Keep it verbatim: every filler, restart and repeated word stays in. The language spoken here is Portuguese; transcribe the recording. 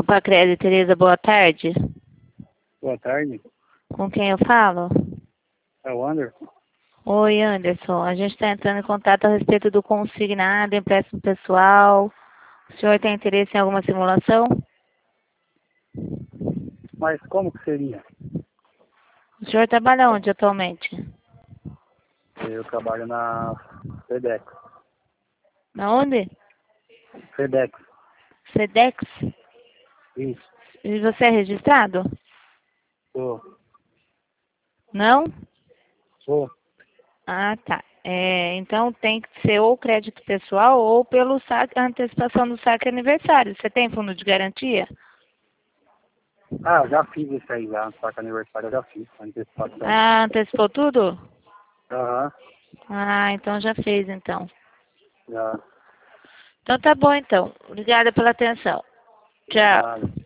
para crédito, Tereza, boa tarde. Boa tarde, Com quem eu falo? é o Anderson. Oi, Anderson. A gente está entrando em contato a respeito do consignado, empréstimo pessoal. O senhor tem interesse em alguma simulação? Mas como que seria? O senhor trabalha onde atualmente? Eu trabalho na FedEx. Na onde? FedEx, Sedex? isso. E você é registrado? Sou, Não? sou. Ah, tá. É, então tem que ser ou crédito pessoal ou pelo saque, a antecipação do saque aniversário. Você tem fundo de garantia? Ah, já fiz isso aí já, no saco aniversário eu já fiz, antecipação. Ah, antecipou tudo? Aham, Ah, então já fez então. já. Então tá bom então. Obrigada pela atenção. Tchau. Nada.